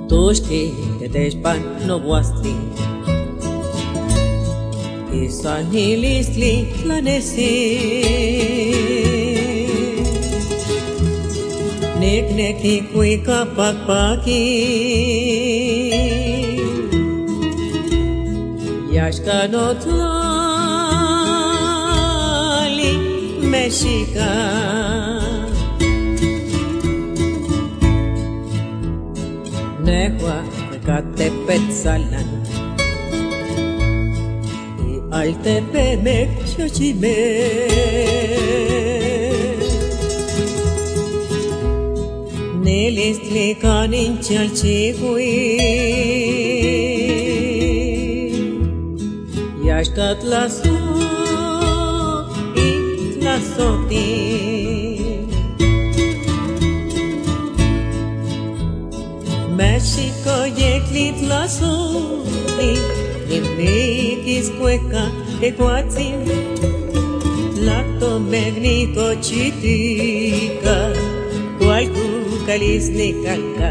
Toshki teteshpan nobuasti Isanilistli tlanesi Nekneki kuika pakpaki Yashkanotlali Mexica Nehua Catepetzalan y Altepemec Xochimé Nelistli Canin Chalchihui Yaxcatlazo y Tlazoti México yeclitlazoli Nimikis cueca ecuatzin Tlactomegnico chitica Hualcucalisnicanca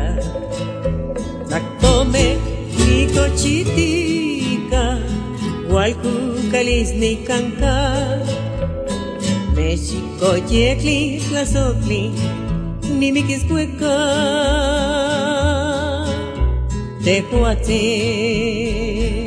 Tlactomegnico chitica Hualcucalisnicanca México yeclitlazoli Nimikis cueca Tehuatzin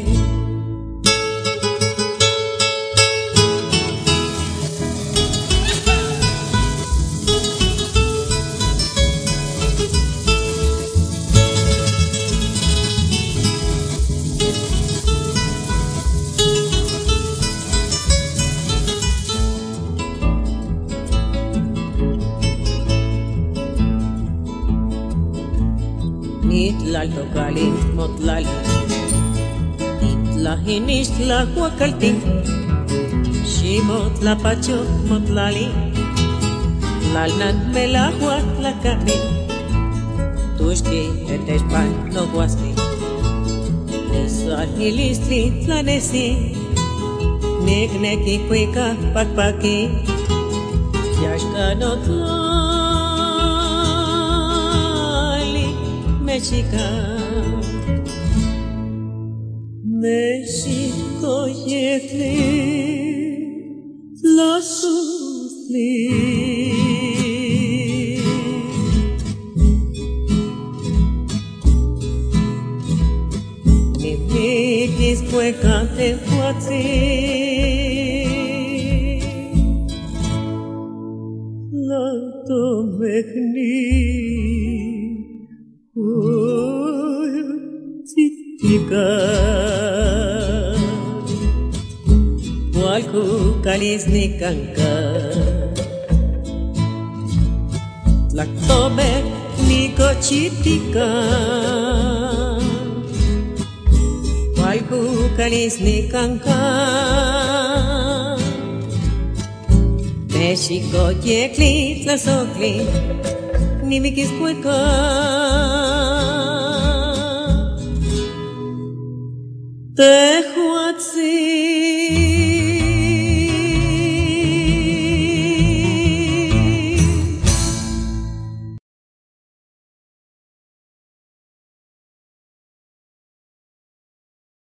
Nitlaltocalin motlali Nitlahinistla huacaltin Ximotlapacho motlali Tlalnan melahua tlacamil Tuxki etexpan nohuasli Nisalnilistli tlanesi Nikneki cuica pakpaki Yaxcanotlali Mexica México yecli tlazoli Nimikis cueca tehuatzin Tlactomegni Hualcucalisnicanca Tlactomegnico chitica Hualcucalisnicanca México yecli tlazocli Nimikis cueca Tehuatzin